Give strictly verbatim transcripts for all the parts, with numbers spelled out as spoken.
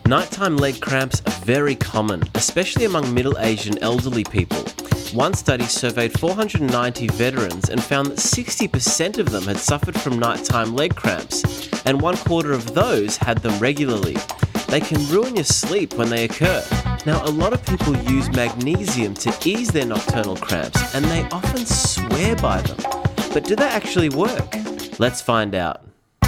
Nighttime leg cramps are very common, especially among middle-aged and elderly people. One study surveyed four hundred ninety veterans and found that sixty percent of them had suffered from nighttime leg cramps, and one quarter of those had them regularly. They can ruin your sleep when they occur. Now, a lot of people use magnesium to ease their nocturnal cramps, and they often swear by them. But do they actually work? Let's find out.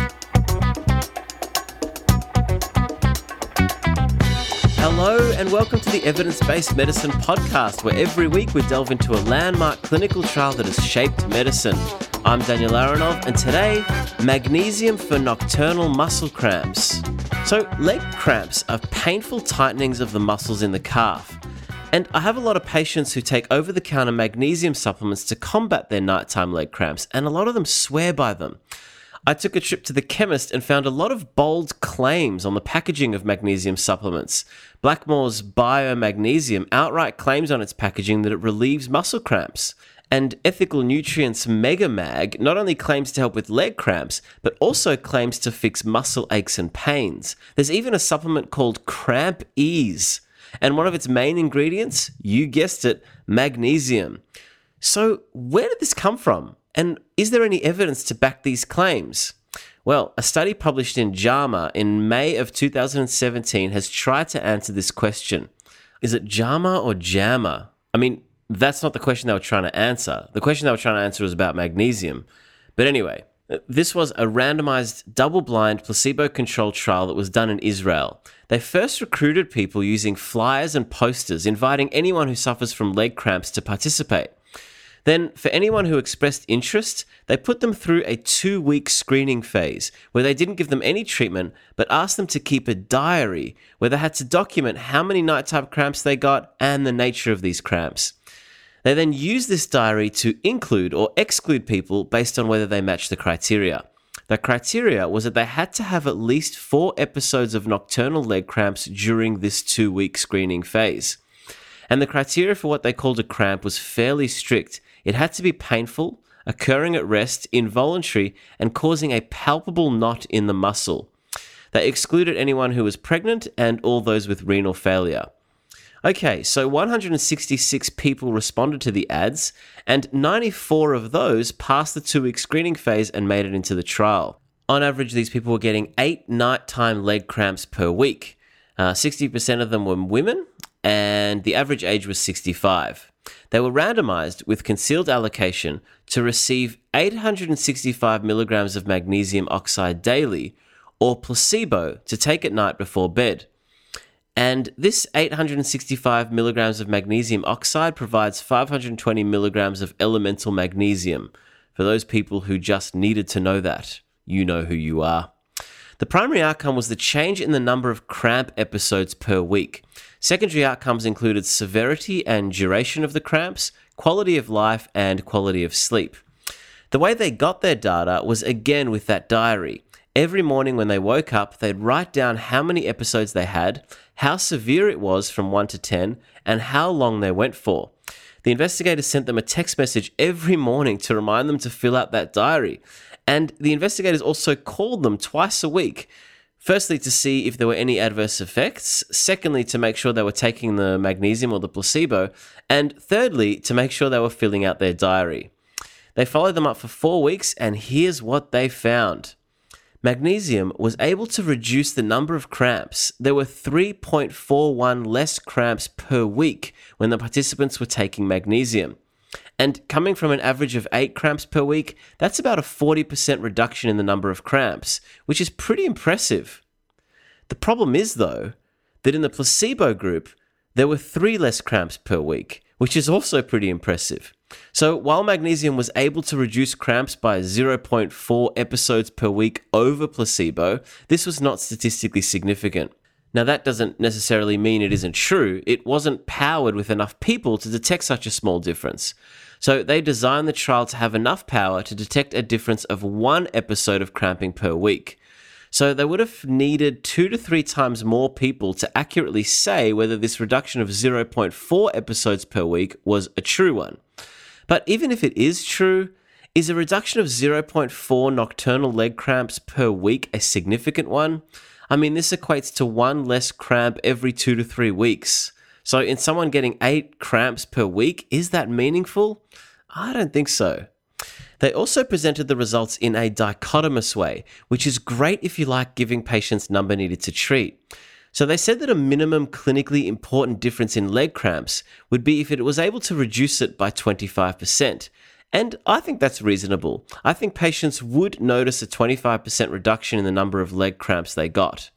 Hello and welcome to the Evidence-Based Medicine Podcast, where every week we delve into a landmark clinical trial that has shaped medicine. I'm Daniel Aronov, and today, magnesium for nocturnal muscle cramps. So, leg cramps are painful tightenings of the muscles in the calf. And I have a lot of patients who take over-the-counter magnesium supplements to combat their nighttime leg cramps, and a lot of them swear by them. I took a trip to the chemist and found a lot of bold claims on the packaging of magnesium supplements. Blackmore's Biomagnesium outright claims on its packaging that it relieves muscle cramps. And Ethical Nutrients Megamag not only claims to help with leg cramps, but also claims to fix muscle aches and pains. There's even a supplement called Cramp Ease. And one of its main ingredients, you guessed it, magnesium. So where did this come from? And is there any evidence to back these claims? Well, a study published in JAMA in May of two thousand seventeen has tried to answer this question. Is it JAMA or JAMA? I mean, that's not the question they were trying to answer. The question they were trying to answer was about magnesium. But anyway, this was a randomized, double-blind, placebo-controlled trial that was done in Israel. They first recruited people using flyers and posters, inviting anyone who suffers from leg cramps to participate. Then, for anyone who expressed interest, they put them through a two-week screening phase where they didn't give them any treatment but asked them to keep a diary where they had to document how many nighttime cramps they got and the nature of these cramps. They then used this diary to include or exclude people based on whether they matched the criteria. The criteria was that they had to have at least four episodes of nocturnal leg cramps during this two-week screening phase. And the criteria for what they called a cramp was fairly strict. It had to be painful, occurring at rest, involuntary, and causing a palpable knot in the muscle. They excluded anyone who was pregnant and all those with renal failure. Okay, so one hundred sixty-six people responded to the ads, and ninety-four of those passed the two-week screening phase and made it into the trial. On average, these people were getting eight nighttime leg cramps per week. Uh, sixty percent of them were women, and the average age was sixty-five. They were randomized with concealed allocation to receive eight hundred sixty-five milligrams of magnesium oxide daily or placebo to take at night before bed. And this eight hundred sixty-five milligrams of magnesium oxide provides five hundred twenty milligrams of elemental magnesium. For those people who just needed to know that, you know who you are. The primary outcome was the change in the number of cramp episodes per week. Secondary outcomes included severity and duration of the cramps, quality of life, and quality of sleep. The way they got their data was again with that diary. Every morning when they woke up, they'd write down how many episodes they had, how severe it was from one to ten, and how long they went for. The investigators sent them a text message every morning to remind them to fill out that diary. And the investigators also called them twice a week. Firstly, to see if there were any adverse effects. Secondly, to make sure they were taking the magnesium or the placebo. And thirdly, to make sure they were filling out their diary. They followed them up for four weeks, and here's what they found. Magnesium was able to reduce the number of cramps. There were three point four one less cramps per week when the participants were taking magnesium. And coming from an average of eight cramps per week, that's about a forty percent reduction in the number of cramps, which is pretty impressive. The problem is, though, that in the placebo group, there were three less cramps per week, which is also pretty impressive. So while magnesium was able to reduce cramps by zero point four episodes per week over placebo, this was not statistically significant. Now, that doesn't necessarily mean it isn't true. It wasn't powered with enough people to detect such a small difference. So they designed the trial to have enough power to detect a difference of one episode of cramping per week. So they would have needed two to three times more people to accurately say whether this reduction of zero point four episodes per week was a true one. But even if it is true, Is a reduction of zero point four nocturnal leg cramps per week a significant one? I mean, this equates to one less cramp every two to three weeks. So in someone getting eight cramps per week, is that meaningful? I don't think so. They also presented the results in a dichotomous way, which is great if you like giving patients number needed to treat. So they said that a minimum clinically important difference in leg cramps would be if it was able to reduce it by twenty-five percent. And I think that's reasonable. I think patients would notice a twenty-five percent reduction in the number of leg cramps they got.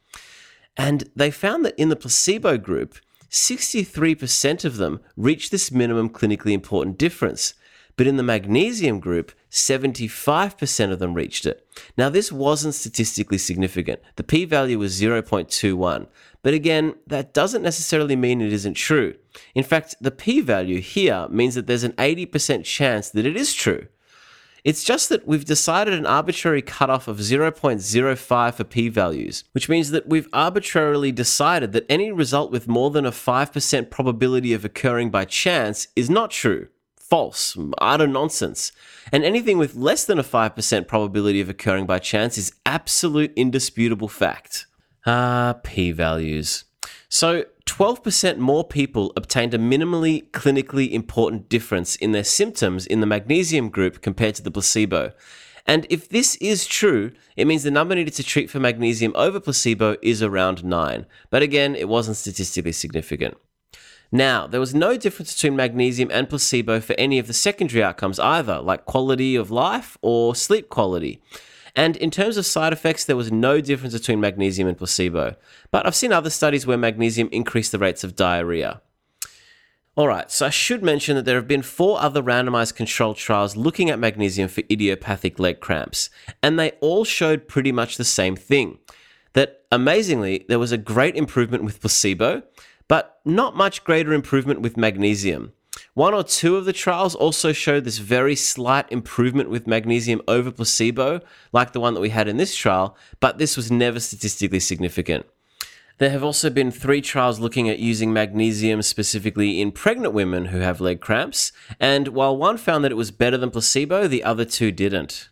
And they found that in the placebo group, sixty-three percent of them reached this minimum clinically important difference. But in the magnesium group, seventy-five percent of them reached it. Now, this wasn't statistically significant. The p-value was zero point two one. But again, that doesn't necessarily mean it isn't true. In fact, the p-value here means that there's an eighty percent chance that it is true. It's just that we've decided an arbitrary cutoff of zero point zero five for p-values, which means that we've arbitrarily decided that any result with more than a five percent probability of occurring by chance is not true. False, utter nonsense. And anything with less than a five percent probability of occurring by chance is absolute indisputable fact. Ah, p-values. So twelve percent more people obtained a minimally clinically important difference in their symptoms in the magnesium group compared to the placebo. And if this is true, it means the number needed to treat for magnesium over placebo is around nine. But again, it wasn't statistically significant. Now, there was no difference between magnesium and placebo for any of the secondary outcomes either, like quality of life or sleep quality. And in terms of side effects, there was no difference between magnesium and placebo. But I've seen other studies where magnesium increased the rates of diarrhea. Alright, so I should mention that there have been four other randomized controlled trials looking at magnesium for idiopathic leg cramps, and they all showed pretty much the same thing. That, amazingly, there was a great improvement with placebo, but not much greater improvement with magnesium. One or two of the trials also showed this very slight improvement with magnesium over placebo, like the one that we had in this trial, but this was never statistically significant. There have also been three trials looking at using magnesium specifically in pregnant women who have leg cramps, and while one found that it was better than placebo, the other two didn't.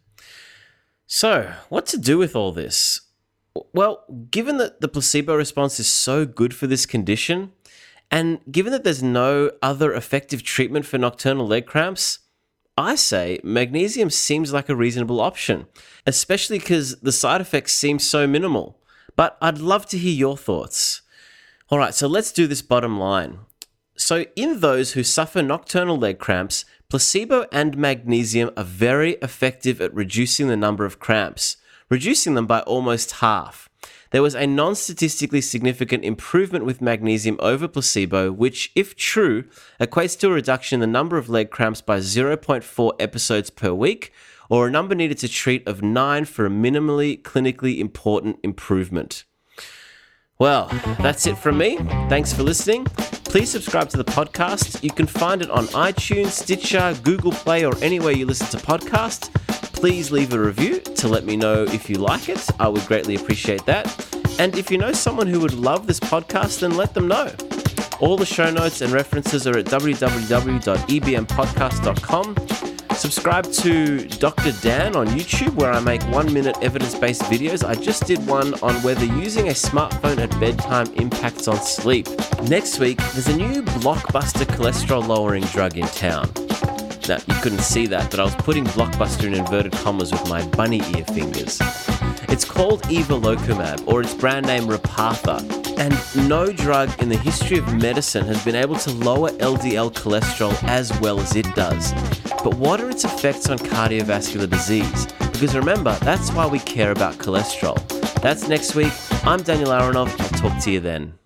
So, what to do with all this? Well, given that the placebo response is so good for this condition, and given that there's no other effective treatment for nocturnal leg cramps, I say magnesium seems like a reasonable option, especially because the side effects seem so minimal. But I'd love to hear your thoughts. All right, so let's do this bottom line. So in those who suffer nocturnal leg cramps, placebo and magnesium are very effective at reducing the number of cramps, reducing them by almost half. There was a non-statistically significant improvement with magnesium over placebo, which, if true, equates to a reduction in the number of leg cramps by zero point four episodes per week, or a number needed to treat of nine for a minimally clinically important improvement. Well, that's it from me. Thanks for listening. Please subscribe to the podcast. You can find it on iTunes, Stitcher, Google Play, or anywhere you listen to podcasts. Please leave a review to let me know if you like it. I would greatly appreciate that. And if you know someone who would love this podcast, then let them know. All the show notes and references are at w w w dot e b m podcast dot com. Subscribe to Doctor Dan on YouTube, where I make one-minute evidence-based videos. I just did one on whether using a smartphone at bedtime impacts on sleep. Next week, there's a new blockbuster cholesterol-lowering drug in town. Now, you couldn't see that, but I was putting blockbuster in inverted commas with my bunny ear fingers. It's called evolocumab, or its brand name Repatha, and no drug in the history of medicine has been able to lower L D L cholesterol as well as it does. But what are its effects on cardiovascular disease? Because remember, that's why we care about cholesterol. That's next week. I'm Daniel Aronoff. I'll talk to you then.